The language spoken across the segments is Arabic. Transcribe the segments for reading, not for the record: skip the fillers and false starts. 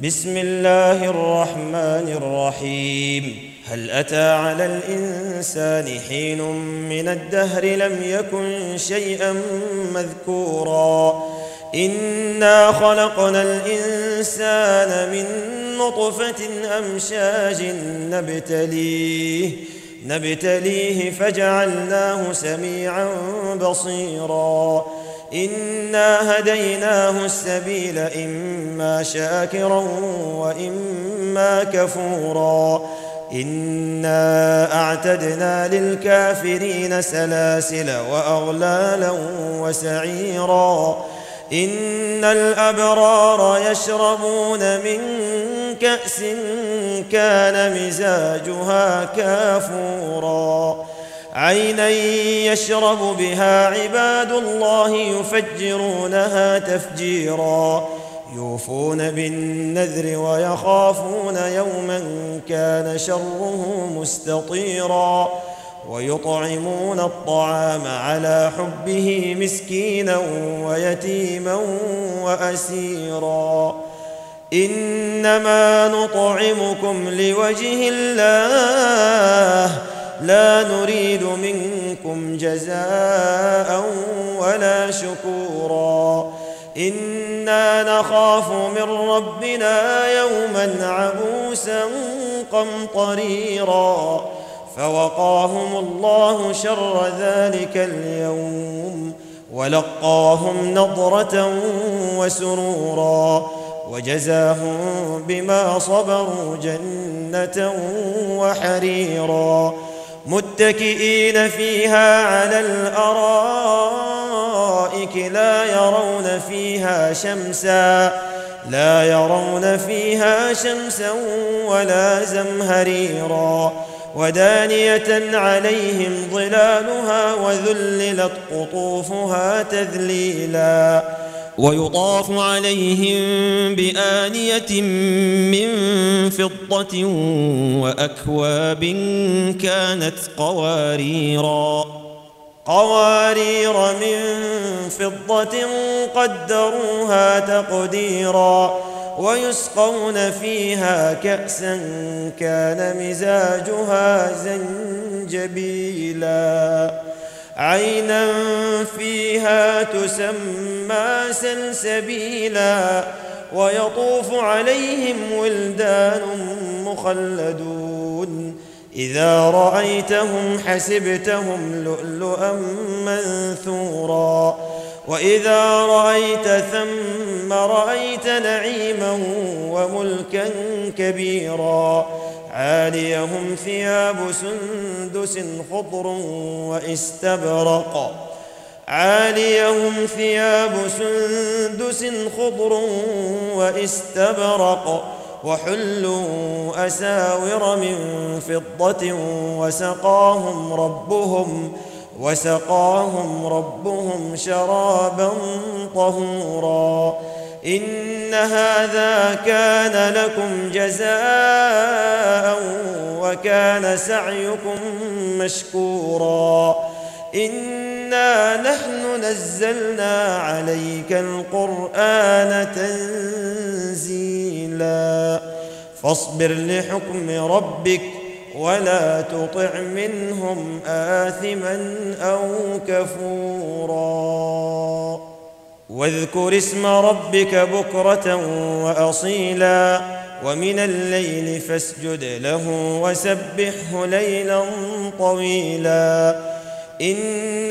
بسم الله الرحمن الرحيم. هل أتى على الإنسان حين من الدهر لم يكن شيئا مذكورا إنا خلقنا الإنسان من نطفة أمشاج نبتليه فجعلناه سميعا بصيرا إنا هديناه السبيل إما شاكرا وإما كفورا إنا أعتدنا للكافرين سلاسل وأغلالا وسعيرا إن الأبرار يشربون من كأس كان مزاجها كافورا عينا يشرب بها عباد الله يفجرونها تفجيرا يوفون بالنذر ويخافون يوما كان شره مستطيرا ويطعمون الطعام على حبه مسكينا ويتيما وأسيرا إنما نطعمكم لوجه الله لا نريد منكم جزاء ولا شكورا إنا نخاف من ربنا يوما عبوسا قمطريرا فوقاهم الله شر ذلك اليوم ولقاهم نضرة وسرورا وجزاهم بما صبروا جنة وحريرا متكئين فيها على الأرائك لا يرون فيها شمسا ولا زمهريرا ودانية عليهم ظلالها وذللت قطوفها تذليلا ويطاف عليهم بآنية من فضة وأكواب كانت قوارير من فضة قدروها تقديرا ويسقون فيها كأسا كان مزاجها زنجبيلا عينا فيها تسمى سلسبيلا ويطوف عليهم ولدان مخلدون إذا رأيتهم حسبتهم لؤلؤا منثورا وإذا رأيت ثم رأيت نعيما وملكا كبيرا عاليهم ثياب سندس خضر واستبرق وحلوا أساور من فضة وسقاهم ربهم شرابا طهورا إن هذا كان لكم جزاء وكان سعيكم مشكورا إنا نحن نزلنا عليك القرآن تنزيلا فاصبر لحكم ربك ولا تطع منهم آثما أو كفورا واذكر اسم ربك بكرة وأصيلا ومن الليل فاسجد له وسبحه ليلا طويلا إن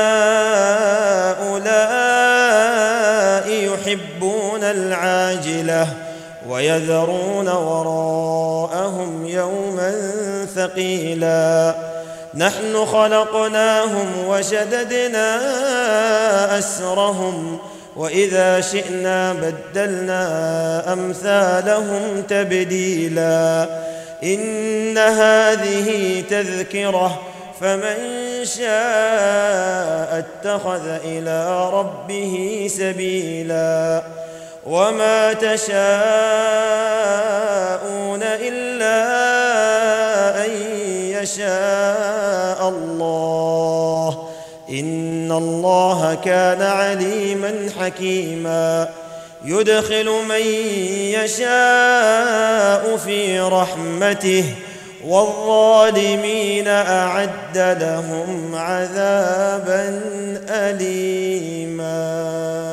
هؤلاء يحبون العاجلة ويذرون وراءهم يوما ثقيلا نحن خلقناهم وشددنا أسرهم وإذا شئنا بدلنا أمثالهم تبديلا إن هذه تذكرة فمن شاء اتخذ إلى ربه سبيلا وما تشاءون إلا أن يشاء الله إن الله كان عليما حكيما يدخل من يشاء في رحمته والظالمين أعد لهم عذابا أليما.